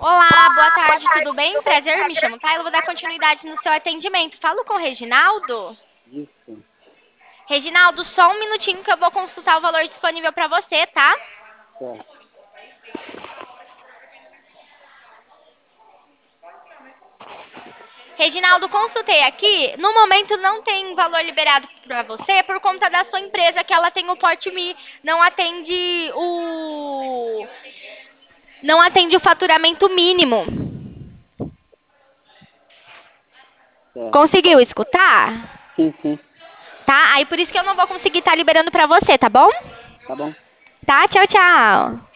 Olá, boa tarde, tudo bem? Prazer, me chamo Taylor, vou dar continuidade no seu atendimento. Falo com o Reginaldo? Isso, Reginaldo, só um minutinho que eu vou consultar o valor disponível para você, tá? certo. Reginaldo, consultei aqui. No momento não tem valor liberado para você por conta da sua empresa que ela tem o Porte Me, não atende o faturamento mínimo. Certo. Conseguiu escutar? Sim, sim, Tá? Aí por isso que eu não vou conseguir estar liberando para você, tá bom? tá bom. Tá? Tchau, tchau.